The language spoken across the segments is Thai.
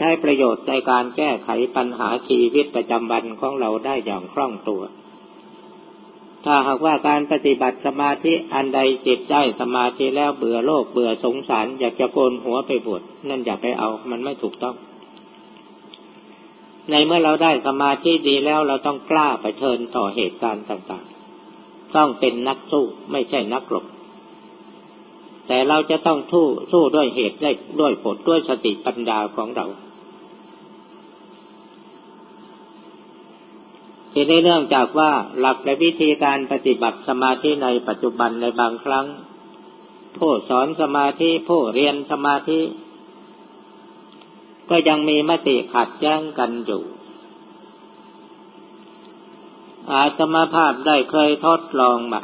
ช้ประโยชน์ในการแก้ไขปัญหาชีวิตประจำวันของเราได้อย่างคล่องตัวถ้าหากว่าการปฏิบัติสมาธิอันใดจิตได้สมาธิแล้วเบื่อโลกเบื่อสงสารอยากจะโกนหัวไปบวชนั่นอย่าไปเอามันไม่ถูกต้องในเมื่อเราได้สมาธิดีแล้วเราต้องกล้าเผชิญต่อเหตุการณ์ต่างๆต้องเป็นนักสู้ไม่ใช่นักรบแต่เราจะต้องสู้ด้วยเหตุได้ด้วยผลด้วยสติปัญญาของเราทีนี้เนื่องจากว่าหลักและวิธีการปฏิบัติสมาธิในปัจจุบันในบางครั้งผู้สอนสมาธิผู้เรียนสมาธิก็ยังมีมติขัดแย้งกันอยู่อาตมาภาพได้เคยทดลองมา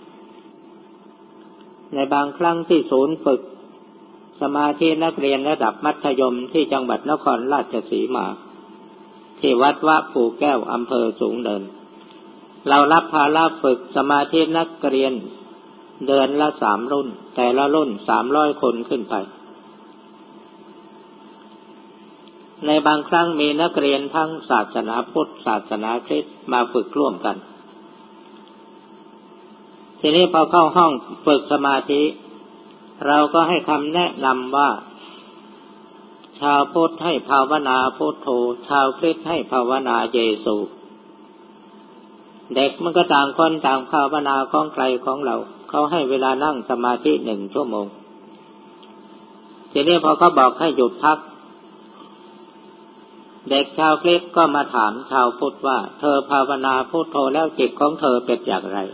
ในบางครั้งที่ศูนย์ฝึกสมาธินักเรียนระดับมัธยมที่จังหวัดนครราชสีมาที่วัดวะปู่แก้วอำเภอสูงเนินเรารับภาระฝึกสมาธินักเรียนเดือนละ3รุ่นแต่ละรุ่น300คนขึ้นไปในบางครั้งมีนักเรียนทั้งศาสนาพุทธศาสนาคริสต์มาฝึกร่วมกันทีนี้พอเข้าห้องฝึกสมาธิเราก็ให้คำแนะนำว่าชาวพุทธให้ภาวนาพุทโธชาวคริสต์ให้ภาวนาเยซูเด็กมันก็ต่างคนต่างภาวนาของใครของเราเขาให้เวลานั่งสมาธิ1 ชั่วโมงทีนี้พอเขาบอกให้หยุดพักเด็กชาวคริสต์ก็มาถามชาวพุทธว่าเธอภาวนาพุทโธแล้วจิตของเธอเป็นอย่างไร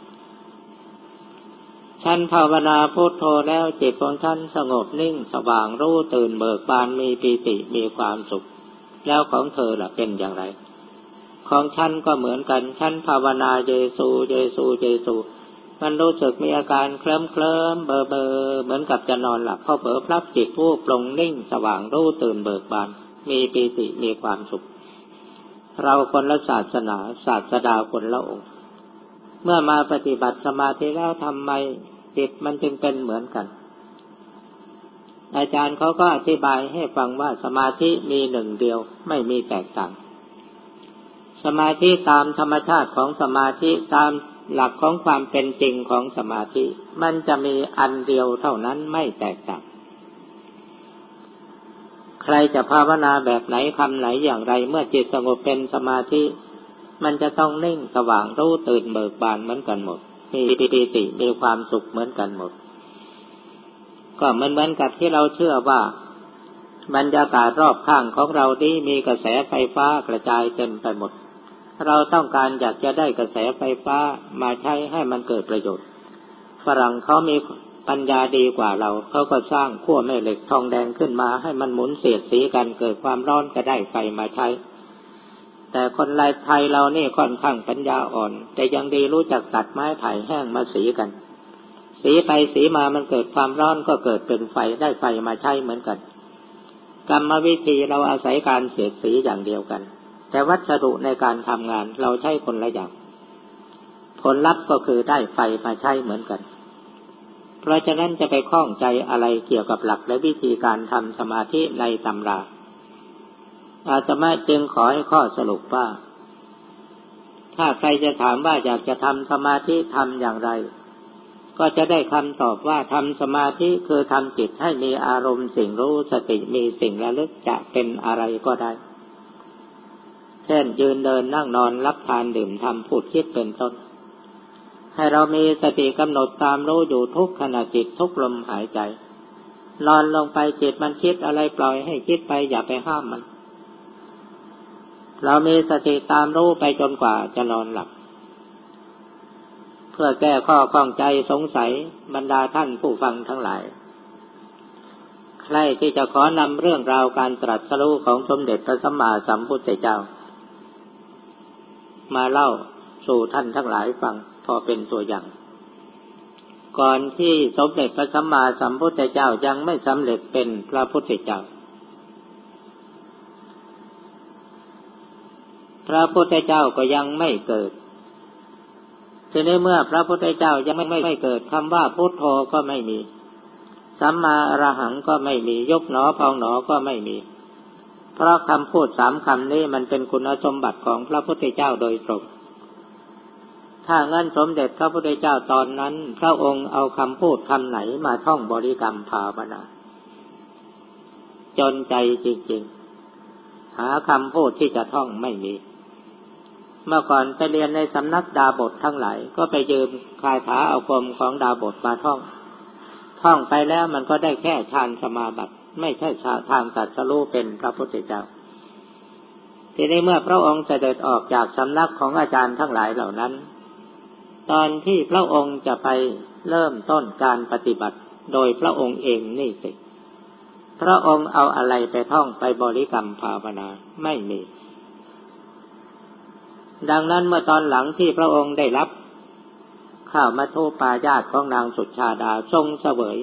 ฉันภาวนาพุทโธแล้วจิตของฉันสงบนิ่งสว่างรู้ตื่นเบิกบานมีปีติมีความสุขแล้วของเธอล่ะเป็นอย่างไรของฉันก็เหมือนกันฉันภาวนาเยซูเยซูเยซูมันรู้สึกมีอาการเคลิ้มเบอเหมือนกับจะนอนหลับพอเผลอพลับจิตวูบลงนิ่งสว่างรู้ตื่นเบิกบานมีปีติมีความสุขเราคนละศาสนาศาสดาคนละองค์เมื่อมาปฏิบัติสมาธิแล้วทำไมจิตมันจึงเป็นเหมือนกันอาจารย์เขาก็อธิบายให้ฟังว่าสมาธิมีหนึ่งเดียวไม่มีแตกต่างสมาธิตามธรรมชาติของสมาธิตามหลักของความเป็นจริงของสมาธิมันจะมีอันเดียวเท่านั้นไม่แตกต่างใครจะภาวนาแบบไหนคำไหนอย่างไรเมื่อจิตสงบเป็นสมาธิมันจะต้องนิ่งสว่างรู้ตื่นเบิกบานเหมือนกันหมดมีปิติมีความสุขเหมือนกันหมดก็เหมือนกับที่เราเชื่อว่าบรรยากาศรอบข้างของเรานี้มีกระแสไฟฟ้ากระจายเต็มไปหมดเราต้องการอยากจะได้กระแสไฟฟ้ามาใช้ให้มันเกิดประโยชน์ฝรั่งเขามีปัญญาดีกว่าเราเขาก็สร้างขั้วแม่เหล็กทองแดงขึ้นมาให้มันหมุนเสียดสีกันเกิดความร้อนก็ได้ไฟมาใช้แต่คนไทยเรานี่ค่อนข้างปัญญาอ่อนแต่ยังดีรู้จักตัดไม้ไผ่แห้งมาสีกันสีไปสีมามันเกิดความร้อนก็เกิดเป็นไฟได้ไฟมาใช้เหมือนกันกรรมวิธีเราอาศัยการเสียดสีอย่างเดียวกันแต่วัสดุในการทำงานเราใช้คนละอย่างผลลัพธ์ก็คือได้ไฟมาใช้เหมือนกันเพราะฉะนั้นจะไปข้องใจอะไรเกี่ยวกับหลักและวิธีการทำสมาธิในตำราอาตมาจึงขอให้ข้อสรุปว่าถ้าใครจะถามว่าอยากจะทำสมาธิทำอย่างไรก็จะได้คำตอบว่าทำสมาธิคือทำจิตให้มีอารมณ์สิ่งรู้สติมีสิ่งระลึกจะเป็นอะไรก็ได้เช่นยืนเดินนั่งนอนรับทานดื่มทำพูดคิดเป็นต้นให้เรามีสติกำหนดตามรู้อยู่ทุกขณะจิตทุกลมหายใจนอนลงไปจิตมันคิดอะไรปล่อยให้คิดไปอย่าไปห้ามมันเรามีสติตามรู้ไปจนกว่าจะนอนหลับเพื่อแก้ข้อข้องใจสงสัยบรรดาท่านผู้ฟังทั้งหลายใครที่จะขอนำเรื่องราวการตรัสรู้ของสมเด็จพระสัมมาสัมพุทธเจ้ามาเล่าสู่ท่านทั้งหลายฟังพอเป็นตัวอย่างก่อนที่สมเด็จพระสัมมาสัมพุทธเจ้ายังไม่สำเร็จเป็นพระพุทธเจ้าพระพุทธเจ้าก็ยังไม่เกิดทีนี้เมื่อพระพุทธเจ้ายังไม่เกิดคำว่าพุทโธก็ไม่มีสัมมาอรหังก็ไม่มียกหนอพองหนอก็ไม่มีเพราะคำพูด3 คำนี้มันเป็นคุณสมบัติของพระพุทธเจ้าโดยตรงถ้างั้นสมเด็จพระพุทธเจ้าตอนนั้นพระองค์เอาคำพูดคำไหนมาท่องบริกรรมภาวนาจนใจจริงๆหาคำพูดที่จะท่องไม่มีเมื่อก่อนไปเรียนในสำนักดาบททั้งหลายก็ไปยืมคาถาอาคมของดาบทมาท่องไปแล้วมันก็ได้แค่ฌานสมาบัติไม่ใช่ทางตรัสรู้เป็นพระพุทธเจ้าทีนี้เมื่อพระองค์เสด็จออกจากสำนักของอาจารย์ทั้งหลายเหล่านั้นตอนที่พระองค์จะไปเริ่มต้นการปฏิบัติโดยพระองค์เองนี่สิพระองค์เอาอะไรไปท่องไปบริกรรมภาวนาไม่มีดังนั้นเมื่อตอนหลังที่พระองค์ได้รับข้าวมัทุปายาตของนางสุชาดาทรงเสวย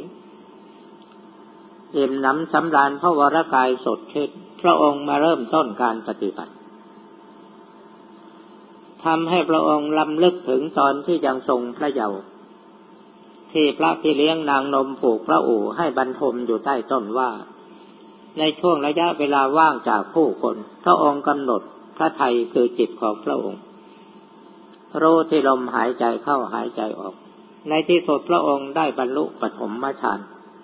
อิ่มหนำสำราญพระวรกายสดชื่นพระองค์มาเริ่มต้นการปฏิบัติทำให้พระองค์รำลึกถึงตอนที่ยังทรงพระเยาว์ที่พระพี่เลี้ยงนางนมผูกพระอู่ให้บรรทมอยู่ใต้ต้นว่าในช่วงระยะเวลาว่างจากผู้คนพระองค์กำหนดพระทัยคือจิตของพระองค์รู้ที่ลมหายใจเข้าหายใจออกในที่สุดพระองค์ได้บรรลุปฐมฌาน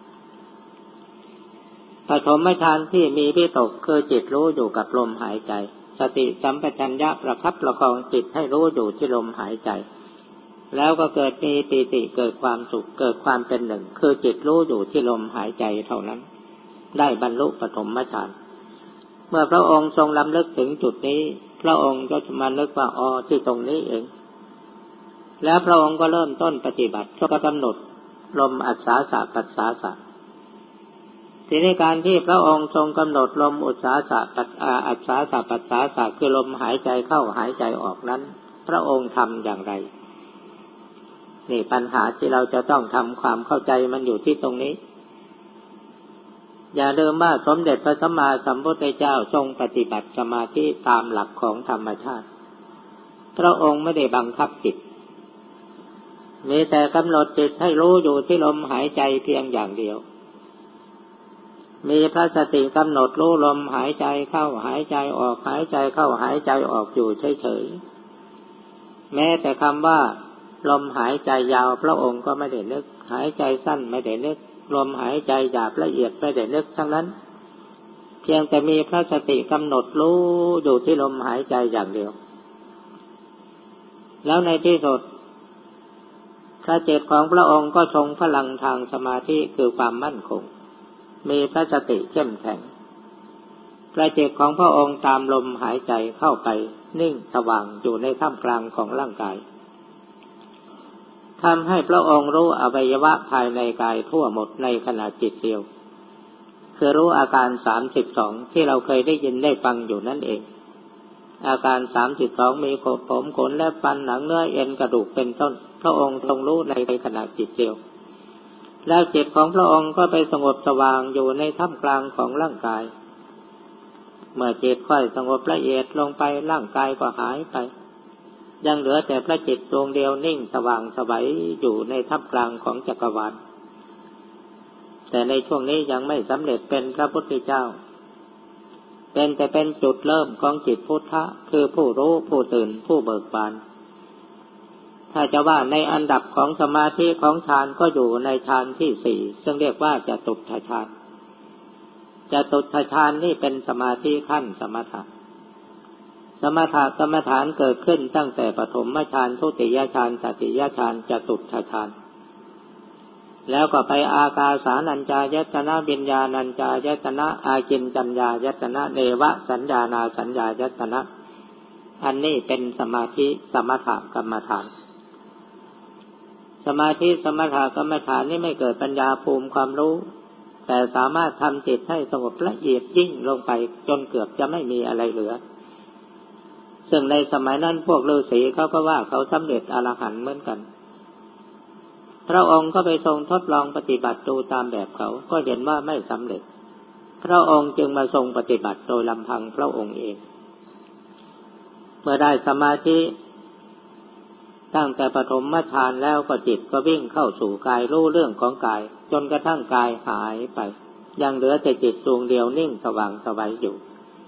ปฐมฌานที่มีวิตกคือจิตรู้อยู่กับลมหายใจสติสัมปชัญญะประคับประคองจิตให้รู้อยู่ที่ลมหายใจแล้วก็เกิดมีปีติเกิดความสุขเกิดความเป็นหนึ่งคือจิตรู้อยู่ที่ลมหายใจเท่านั้นได้บรรลุปฐมฌานเมื่อพระองค์ทรงรำลึกถึงจุดนี้พระองค์ก็จะมานึกว่าอ๋อที่ตรงนี้เองแล้วพระองค์ก็เริ่มต้นปฏิบัติก็กำหนดลมอัศสาสะปัสสาสะทีนี้การที่พระองค์ทรงกำหนดลมอัศสาสะอัศสาสะปัสสาสะคือลมหายใจเข้าหายใจออกนั้นพระองค์ทำอย่างไรนี่ปัญหาที่เราจะต้องทำความเข้าใจมันอยู่ที่ตรงนี้อย่าลืมว่าสมเด็จพระสัมมาสัมพุทธเจ้าทรงปฏิบัติสมาธิตามหลักของธรรมชาติพระองค์ไม่ได้บังคับจิตมีแต่กำหนดจิตให้รู้อยู่ที่ลมหายใจเพียงอย่างเดียวมีพระสติกำหนดรู้ลมหายใจเข้าหายใจออกหายใจเข้าหายใจออกอยู่เฉยๆแม้แต่คำว่าลมหายใจยาวพระองค์ก็ไม่ได้นึกหายใจสั้นไม่ได้นึกลมหายใจหยาบละเอียดไม่ได้นึกทั้งนั้นเพียงแต่มีพระสติกำหนดรู้อยู่ที่ลมหายใจอย่างเดียวแล้วในที่สุดพระจิตของพระองค์ก็ทรงพลังทางสมาธิคือความมั่นคงมีพระสติเข้มแข็งพระจิตของพระองค์ตามลมหายใจเข้าไปนิ่งสว่างอยู่ในท่ามกลางของร่างกายทำให้พระองค์รู้อวัยวะภายในกายทั่วหมดในขณะจิตเดียวคือรู้อาการ32ที่เราเคยได้ยินได้ฟังอยู่นั่นเองอาการ32มีผมขนและฟันหนังเนื้อเอ็นกระดูกเป็นต้นพระองค์ทรงรู้ในขณะจิตเดียวแล้วจิตของพระองค์ก็ไปสงบสว่างอยู่ในท่ามกลางของร่างกายเมื่อจิตค่อยสงบละเอียดลงไปร่างกายก็หายไปยังเหลือแต่พระจิตดวงเดียวนิ่งสว่างไสวอยู่ในท่ามกลางของจักรวาลแต่ในช่วงนี้ยังไม่สำเร็จเป็นพระพุทธเจ้าเป็นจุดเริ่มของจิตพุทธะคือผู้รู้ผู้ตื่นผู้เบิกบานถ้าจะว่าในอันดับของสมาธิของฌานก็อยู่ในฌานที่4ซึ่งเรียกว่าจตุตถฌานจตุตถฌานนี่เป็นสมาธิขั้นสมถะสมถะกรรมฐานเกิดขึ้นตั้งแต่ปฐมฌานทุติยฌานตติยฌานจตุตถฌานแล้วก็ไปอากาสานัญจายตนะวิญญาณัญจายตนะอากินจัญญายตนะเนวสัญญานาสัญญายตนะอันนี้เป็นสมาธิสมถะกรรมฐานสมาธิสมถะกรรมฐานนี่ไม่เกิดปัญญาภูมิความรู้แต่สามารถทำจิตให้สงบละเอียดยิ่งลงไปจนเกือบจะไม่มีอะไรเหลือซึ่งในสมัยนั้นพวกฤาษีเขาก็ว่าเขาสำเร็จอรหันต์เหมือนกันพระองค์ก็ไปทรงทดลองปฏิบัติดูตามแบบเขาก็เห็นว่าไม่สำเร็จพระองค์จึงมาทรงปฏิบัติโดยลำพังพระองค์เองเมื่อได้สมาธิตั้งแต่ปฐมฌานแล้วก็จิตก็วิ่งเข้าสู่กายรู้เรื่องของกายจนกระทั่งกายหายไปยังเหลือแต่จิตดวงเดียวนิ่งสว่างไสวอยู่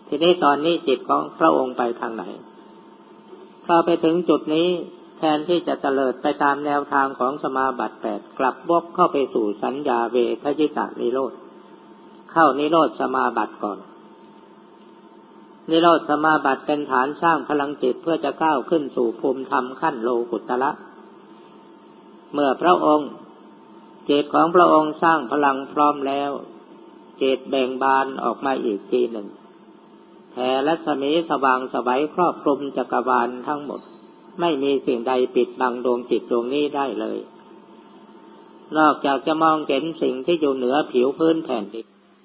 ทีนี้ตอนนี้จิตของพระองค์ไปทางไหนพอไปถึงจุดนี้แทนที่จะเตลิดไปตามแนวทางของสมาบัติ8กลับวกเข้าไปสู่สัญญาเวทยิตานิโรธเข้านิโรธสมาบัติก่อนนิโรธสมาบัติเป็นฐานสร้างพลังจิตเพื่อจะก้าวขึ้นสู่ภูมิธรรมขั้นโลกุตระเมื่อพระองค์จิตของพระองค์สร้างพลังพร้อมแล้วจิตแบ่งบานออกมาอีกทีหนึ่งแผ่รัศมีสว่างไสวครอบคลุมจักรวาลทั้งหมดไม่มีสิ่งใดปิดบังดวงจิตดวงนี้ได้เลยนอกจากจะมองเห็นสิ่งที่อยู่เหนือผิวพื้นแผ่นดิน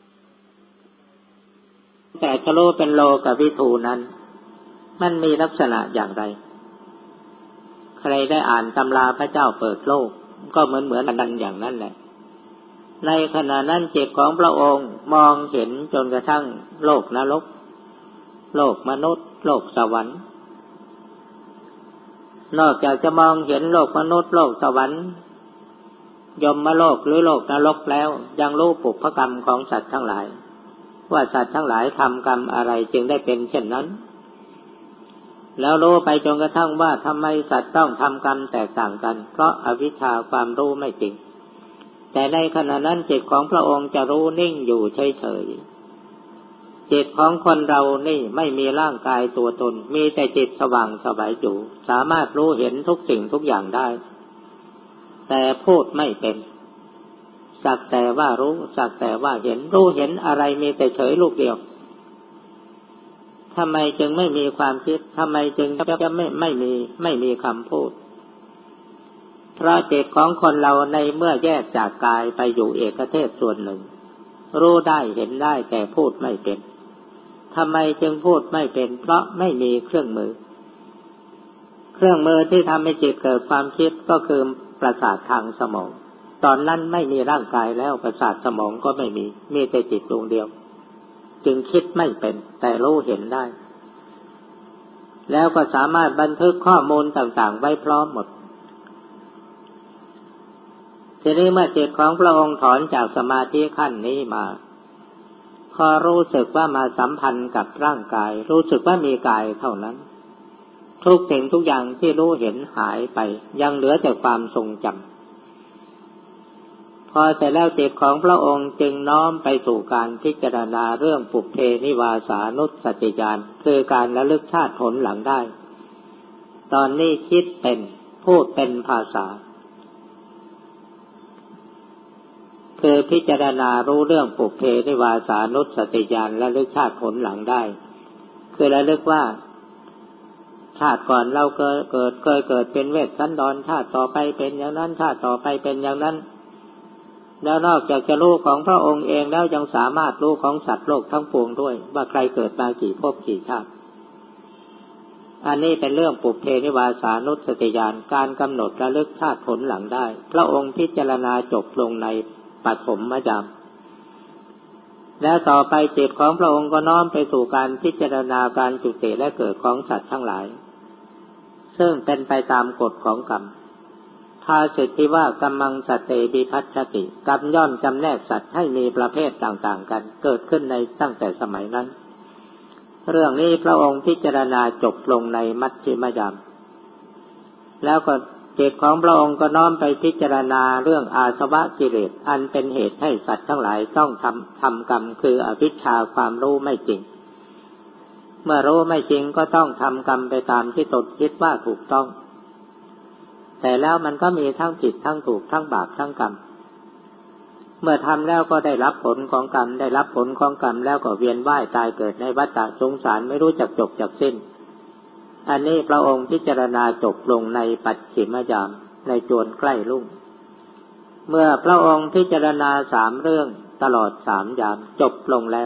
แต่จะรู้เป็นโลกวิถูนั้นมันมีลักษณะอย่างไรใครได้อ่านตำราพระเจ้าเปิดโลกก็เหมือนกันอย่างนั้นแหละในขณะนั้นจิตของพระองค์มองเห็นจนกระทั่งโลกนรกโลกมนุษย์โลกสวรรค์นอกจากจะมองเห็นโลกมนุษย์โลกสวรรค์ยมโลกหรือโลกนรกแล้วยังรู้ปุพพกรรมของสัตว์ทั้งหลายว่าสัตว์ทั้งหลายทำกรรมอะไรจึงได้เป็นเช่นนั้นแล้วรู้ไปจนกระทั่งว่าทำไมสัตว์ต้องทำกรรมแตกต่างกันเพราะอวิชชาความรู้ไม่จริงแต่ในขณะนั้นจิตของพระองค์จะรู้นิ่งอยู่เฉยๆจิตของคนเรานี่ไม่มีร่างกายตัวตนมีแต่จิตสว่างไสวอยู่สามารถรู้เห็นทุกสิ่งทุกอย่างได้แต่พูดไม่เป็นสักแต่ว่ารู้สักแต่ว่าเห็นรู้เห็นอะไรมีแต่เฉยลูกเดียวทำไมจึงไม่มีความคิดทำไมจึงจะไม่มีคำพูดเพราะจิตของคนเราในเมื่อแยกจากกายไปอยู่เอกเทศส่วนหนึ่งรู้ได้เห็นได้แต่พูดไม่เป็นทำไมจึงพูดไม่เป็นเพราะไม่มีเครื่องมือที่ทำให้จิตเกิดความคิดก็คือประสาททางสมองตอนนั้นไม่มีร่างกายแล้วประสาทสมองก็ไม่มีแต่จิตดวงเดียวจึงคิดไม่เป็นแต่รู้เห็นได้แล้วก็สามารถบันทึกข้อมูลต่างๆไว้พร้อมหมดทีนี้เมื่อจิตของพระองค์ถอนจากสมาธิขั้นนี้มาพอรู้สึกว่ามาสัมพันธ์กับร่างกายรู้สึกว่ามีกายเท่านั้นทุกสิ่งทุกอย่างที่รู้เห็นหายไปยังเหลือแต่ความทรงจำพอแต่แล้วจิตของพระองค์จึงน้อมไปสู่การพิจารณาเรื่องปุพเพนิวาสานุสติญาณคือการระลึกชาติผลหลังได้ตอนนี้คิดเป็นพูดเป็นภาษาคือพิจารณารู้เรื่องปุพเพนิวาสานุสติญาณระลึกชาติผลหลังได้คือระลึกว่าชาติก่อนเราเคยเกิดเป็นเวสสันดรชาติต่อไปเป็นอย่างนั้นชาติต่อไปเป็นอย่างนั้นแล้วนอกจากจะรู้ของพระองค์เองแล้วยังสามารถรู้ของสัตว์โลกทั้งปวงด้วยว่าใครเกิดมากี่ภพกี่ชาติอันนี้เป็นเรื่องปุพเพนิวาสานุสติญาณการกำหนดระลึกชาติผลหลังได้พระองค์พิจารณาจบลงในปฐมยามแล้วต่อไปจิตของพระองค์ก็น้อมไปสู่การพิจารณาการจุติและเกิดของสัตว์ทั้งหลายซึ่งเป็นไปตามกฎของกรรมภาษิตที่ว่ากัมมังสัตเตวิภัชชติกรรมย่อมจำแนกสัตว์ให้มีประเภทต่างๆกันเกิดขึ้นในตั้งแต่สมัยนั้นเรื่องนี้พระองค์พิจารณาจบลงในมัชฌิมยามแล้วก็จิตของพระองค์ก็น้อมไปพิจารณาเรื่องอาสวะกิเลสอันเป็นเหตุให้สัตว์ทั้งหลายต้องทำกรรมคืออวิชชาความรู้ไม่จริงเมื่อรู้ไม่จริงก็ต้องทำกรรมไปตามที่ตนคิดว่าถูกต้องแต่แล้วมันก็มีทั้งผิดทั้งถูกทั้งบาปทั้งกรรมเมื่อทำแล้วก็ได้รับผลของกรรมได้รับผลของกรรมแล้วก็เวียนว่ายตายเกิดในวัฏสงสารไม่รู้จักจบจักสิ้นอันนี้พระองค์พิจารณาจบลงในปัจฉิมยามในจวนใกล้รุ่งเมื่อพระองค์พิจารณา3เรื่องตลอด3ยามจบลงแล้ว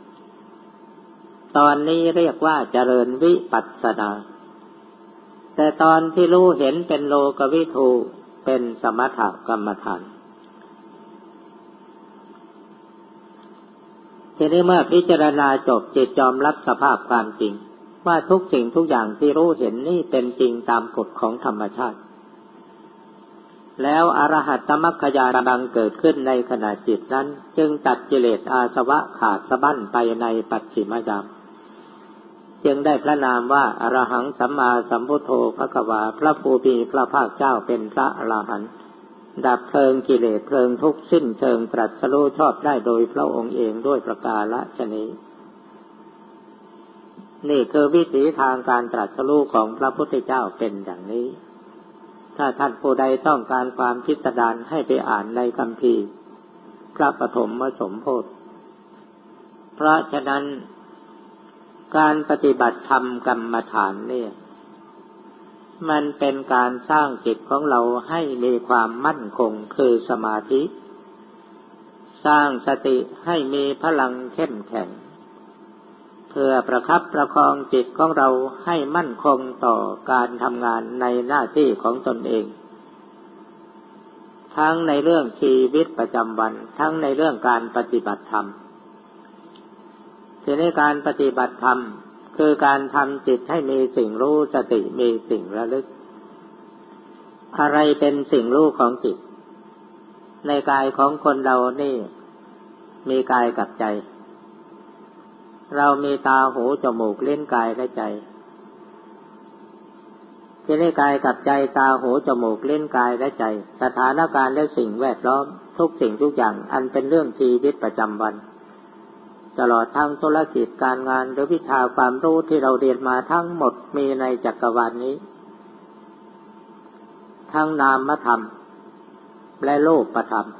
ตอนนี้เรียกว่าเจริญวิปัสสนาแต่ตอนที่รู้เห็นเป็นโลกวิทูเป็นสมถกรรมฐานทีนี้เมื่อพิจารณาจบจิตยอมรับสภาพความจริงว่าทุกสิ่งทุกอย่างที่รู้เห็นนี่เป็นจริงตามกฎของธรรมชาติแล้วอรหัตตมรรคญาณบังเกิดขึ้นในขณะจิตนั้นจึงตัดกิเลสอาสวะขาดสะบั้นไปในปัจฉิมยามจึงได้พระนามว่าอรหังสัมมาสัมพุทโธภควาพระผู้มีพระภาคเจ้าเป็นพระอรหันต์ดับเพลิงกิเลสเพลิงทุกข์สิ้นเชิงตรัสรู้ชอบได้โดยพระองค์เองด้วยประกาศนี้นี่คือวิถีทางการตรัสรู้ของพระพุทธเจ้าเป็นอย่างนี้ถ้าท่านผู้ใดต้องการความพิสดารให้ไปอ่านในคัมภีร์พระปฐมสมโพธิเพราะฉะนั้นการปฏิบัติธรรมกรรมฐานเนี่ยมันเป็นการสร้างจิตของเราให้มีความมั่นคงคือสมาธิสร้างสติให้มีพลังเข้มแข็งเพื่อประคับประคองจิตของเราให้มั่นคงต่อการทำงานในหน้าที่ของตนเองทั้งในเรื่องชีวิตประจำวันทั้งในเรื่องการปฏิบัติธรรมทีนี้การปฏิบัติธรรมคือการทำจิตให้มีสิ่งรู้สติมีสิ่งระลึกอะไรเป็นสิ่งรู้ของจิตในกายของคนเรานี่มีกายกับใจเรามีตาหูจมูกลิ้นกายและใจทีนี้กายกับใจตาหูจมูกลิ้นกายและใจสถานการณ์และสิ่งแวดล้อมทุกสิ่งทุกอย่างอันเป็นเรื่องชีวิตประจำวันตลอดทั้งธุรกิจการงานหรือวิชาความรู้ที่เราเรียนมาทั้งหมดมีในจักรวาลนี้ทั้งนามธรรมและรูปธรรม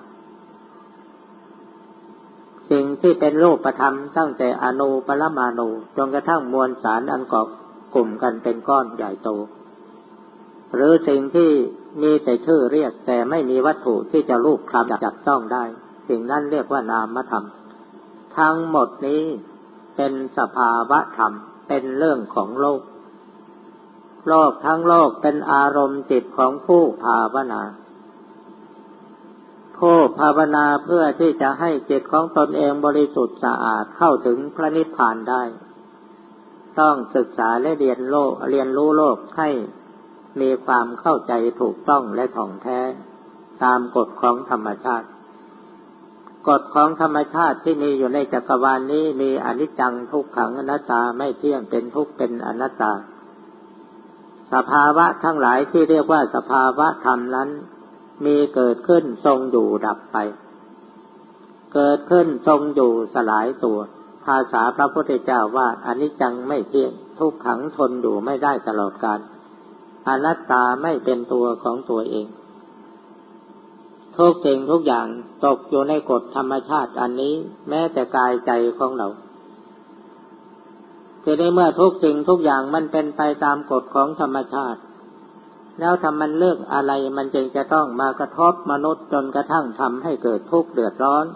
สิ่งที่เป็นรูปธรรมตั้งแต่อนูปรมาณูจนกระทั่งมวลสารอันเกาะกลุ่มกันเป็นก้อนใหญ่โตหรือสิ่งที่มีแต่ชื่อเรียกแต่ไม่มีวัตถุที่จะรูปคลำจับต้องได้สิ่งนั้นเรียกว่านามธรรมทั้งหมดนี้เป็นสภาวะธรรมเป็นเรื่องของโลกโลกทั้งโลกเป็นอารมณ์จิตของผู้ภาวนาผู้ภาวนาเพื่อที่จะให้จิตของตนเองบริสุทธิ์สะอาดเข้าถึงพระนิพพานได้ต้องศึกษาและเรียนรู้โลกให้มีความเข้าใจถูกต้องและถ่องแท้ตามกฎของธรรมชาติกฎของธรรมชาติที่มีอยู่ในจักรวาลนี้มีอนิจจังทุกขังอนัตตาไม่เที่ยงเป็นทุกข์เป็นอนัตตาสภาวะทั้งหลายที่เรียกว่าสภาวะธรรมนั้นมีเกิดขึ้นทรงอยู่ดับไปเกิดขึ้นทรงอยู่สลายตัวภาษาพระพุทธเจ้าว่าอนิจจังไม่เที่ยงทุกขังทนอยู่ไม่ได้ตลอดกาลอนัตตาไม่เป็นตัวของตัวเองทุกสิ่งทุกอย่างตกอยู่ในกฎธรรมชาติอันนี้แม้แต่กายใจของเราทีนี้เมื่อทุกสิ่งทุกอย่างมันเป็นไปตามกฎของธรรมชาติแล้วทำมันเลือกอะไรมันจึงจะต้องมากระทบมนุษย์จนกระทั่งทำให้เกิดทุกข์เดือดร้อน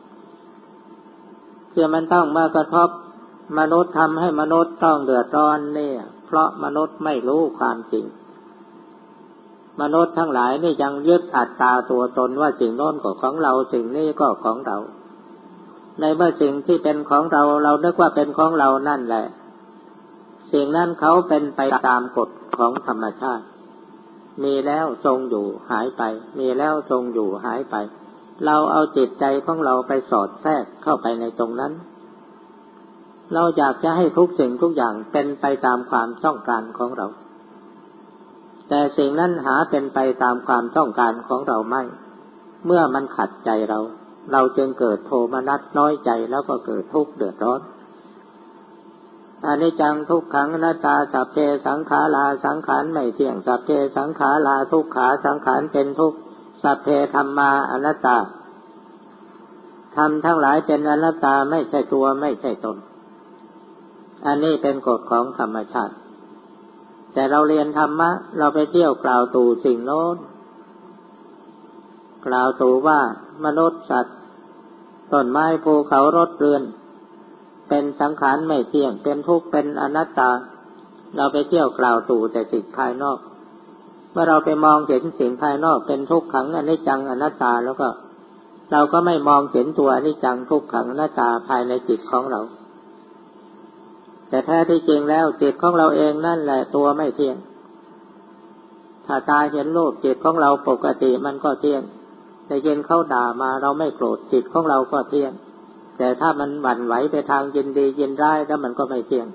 ที่มันต้องมากระทบมนุษย์ทำให้มนุษย์ต้องเดือดร้อนเนี่ยเพราะมนุษย์ไม่รู้ความจริงมนุษย์ทั้งหลายนี่ยังยึดอัตตาตัวตนว่าสิ่งโน้นก็ของเราสิ่งนี้ก็ของเราในเมื่อสิ่งที่เป็นของเราเรานึกว่าเป็นของเรานั่นแหละสิ่งนั้นเขาเป็นไปตามกฎของธรรมชาติมีแล้วทรงอยู่หายไปมีแล้วทรงอยู่หายไปเราเอาจิตใจของเราไปสอดแทรกเข้าไปในตรงนั้นเราอยากจะให้ทุกสิ่งทุกอย่างเป็นไปตามความต้องการของเราแต่สิ่งนั้นหาเป็นไปตามความต้องการของเราไม่เมื่อมันขัดใจเราจึงเกิดโทมนัสน้อยใจแล้วก็เกิดทุกข์เดือดร้อนอนิจจังทุกขังอนัตตาสัพเพสังขาราสังขารไม่เที่ยงสัพเพสังขาราทุกขาสังขารเป็นทุกข์สัพเพธัมมาอนัตตาธรรมทั้งหลายเป็นอนัตตาไม่ใช่ตัวไม่ใช่ตนอันนี้เป็นกฎของธรรมชาติแต่เราเรียนธรรมะเราไปเที่ยวกล่าวตู่สิ่งโน้นกล่าวตู่ว่ามนุษย์สัตว์ต้นไม้ภูเขารถเรือนเป็นสังขารไม่เที่ยงเป็นทุกข์เป็นอนัตตาเราไปเที่ยวกล่าวตู่แต่สิ่งภายนอกเมื่อเราไปมองเห็นสิ่งภายนอกเป็นทุกขังอนิจจังอนัตตาแล้วก็เราก็ไม่มองเห็นตัวอนิจจังทุกขังอนัตตาภายในจิตของเราแต่แท้ที่จริงแล้วจิตของเราเองนั่นแหละตัวไม่เที่ยงถ้าตาเห็นรูปจิตของเราปกติมันก็เที่ยงแต่เย็นเขาด่ามาเราไม่โกรธจิตของเราก็เที่ยงแต่ถ้ามันหวั่นไหวไปทางยินดียินร้ายแล้วมันก็ไม่เที่ยง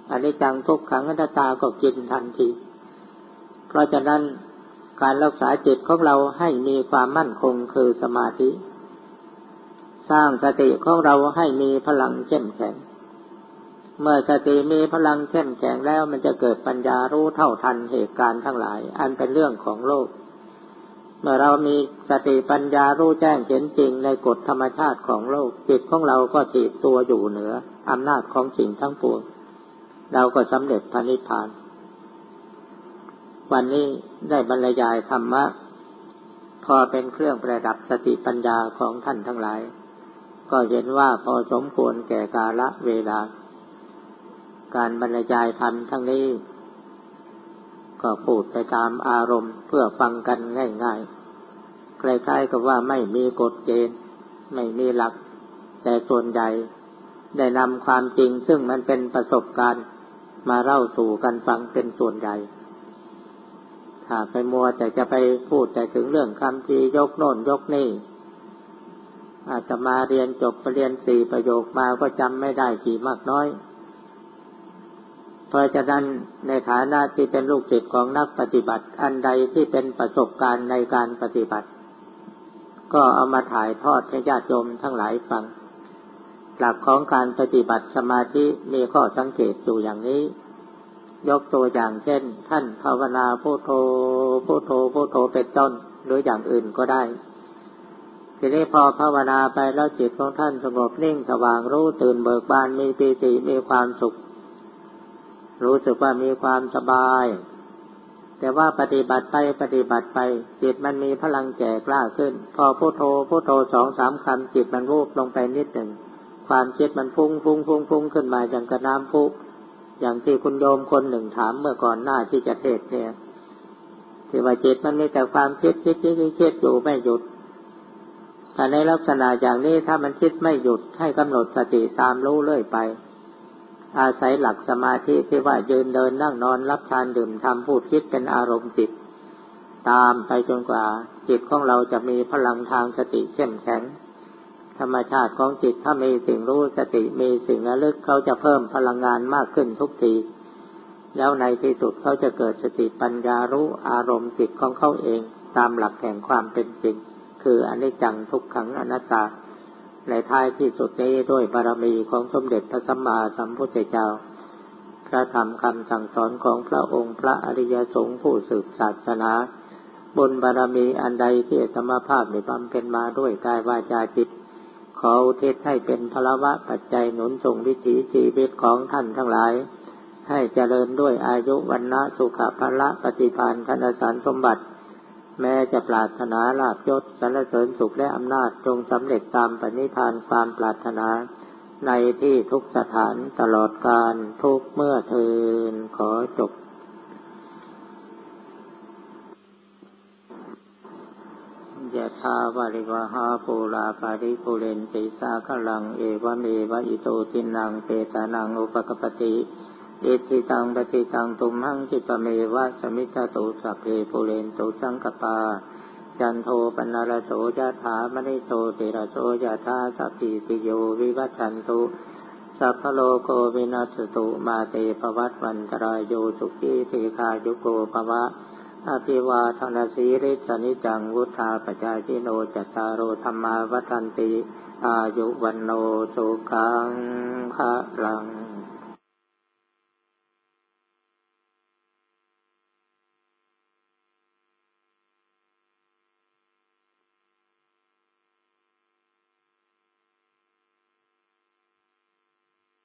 อนิจจังทุกขังอนัตตาก็กินทันทีเพราะฉะนั้นการรักษาจิตของเราให้มีความมั่นคงคือสมาธิสร้างสติของเราให้มีพลังเข้มแข็งเมื่อสติมีพลังเข้มแข็งแล้วมันจะเกิดปัญญารู้เท่าทันเหตุการณ์ทั้งหลายอันเป็นเรื่องของโลกเมื่อเรามีสติปัญญารู้แจ้งเห็นจริงในกฎธรรมชาติของโลกจิตของเราก็ถีบตัวอยู่เหนืออำนาจของสิ่งทั้งปวงเราก็สำเร็จพระนิพพานวันนี้ได้บรรยายธรรมะพอเป็นเครื่องประดับสติปัญญาของท่านทั้งหลายก็เห็นว่าพอสมควรแก่กาลเวลาการบรรยายธรรมทั้งนี้ก็พูดไปตามอารมณ์เพื่อฟังกันง่ายๆคล้ายๆกับว่าไม่มีกฎเกณฑ์ไม่มีหลักแต่ส่วนใหญ่ได้นำความจริงซึ่งมันเป็นประสบการณ์มาเล่าสู่กันฟังเป็นส่วนใหญ่ถ้าไปมัวแต่จะไปพูดแต่ถึงเรื่องคำพียกโน่นยกนี่อาจจะมาเรียนจบเรียน4ประโยคมาก็จำไม่ได้กี่มากน้อยเพราะฉะนั้นในฐานะที่เป็นลูกศิษย์ของนักปฏิบัติอันใดที่เป็นประสบการณ์ในการปฏิบัติก็เอามาถ่ายทอดให้ญาติโยมทั้งหลายฟังหลักของการปฏิบัติสมาธิมีข้อสังเกตอยู่อย่างนี้ยกตัวอย่างเช่นท่านภาวนาพุทโธพุทโธพุทโธเป็นต้นหรืออย่างอื่นก็ได้ทีนี้พอภาวนาไปแล้วจิตของท่านสงบนิ่งสว่างรู้ตื่นเบิกบานมีปีติมีความสุขรู้สึกว่ามีความสบายแต่ว่าปฏิบัติไปจิตมันมีพลังแก่กล้าขึ้นพอพุทโธพุทโธ 2-3 คำจิตมันวูบลงไปนิดหนึ่งความคิดมันฟุ้งขึ้นมาอย่างกระน้ำพุอย่างที่คุณโยมคนหนึ่งถามเมื่อก่อนหน้าที่จะเทศเนี่ยที่ว่าจิตมันมีแต่ความคิดอยู่ไม่หยุดแต่ในลักษณะอย่างนี้ถ้ามันคิดไม่หยุดให้กำหนดสติตามรู้เรื่อยไปอาศัยหลักสมาธิที่ว่ายืนเดินนั่งนอนรับทานดื่มทำพูดคิดเป็นอารมณ์จิตตามไปจนกว่าจิตของเราจะมีพลังทางสติเข้มแข็งธรรมชาติของจิตถ้ามีสิ่งรู้สติมีสิ่งระลึกเขาจะเพิ่มพลังงานมากขึ้นทุกทีแล้วในที่สุดเขาจะเกิดสติปัญญารู้อารมณ์จิตของเขาเองตามหลักแห่งความเป็นจริงคืออนิจจังทุกขังอนัตตาในท้ายที่สุดนี้ด้วยบารมีของสมเด็จพระสัมมาสัมพุทธเจ้าพระธรรมคำสั่งสอนของพระองค์พระอริยสงฆ์ผู้สืบศาสนาบุญบารมีอันใดที่อาตมาภาพได้บำเพ็ญมาด้วยกายวาจาจิตขออุทิศให้เป็นพลวะปัจจัยหนุนส่งวิถีชีวิตของท่านทั้งหลายให้เจริญด้วยอายุวรรณะสุขภละปฏิภาณธนสารสมบัติแม้จะปรารถนาลาภยศสรรเสริญสุขและอำนาจจงสำเร็จตามปณิธานความปรารถนาในที่ทุกสถานตลอดกาลทุกเมื่อเทอญขอจบยะถาวาริวหาปูราปาริปุเรนติสาคลังเอวเมวะอิโตทินังเปตานังอุปกปติอิทิตังปฏิตังตุมหังคิปะเมวะสมิจจตุสัพเพปุเรนตุสังกปาจันโทปนารโสยะถามณิโสติระโสยะถาสัพพิติโยวิวัชชันตุสัพพโลกวินัสตุมาเตภวัตวันตรายโยสุขีทีฆายุโกภวะอภิวาทนาสีริสนิจังวุธาปจายโนจัตตารโอธรรมาวัฏันติอายุวันโนสุขังภะลัง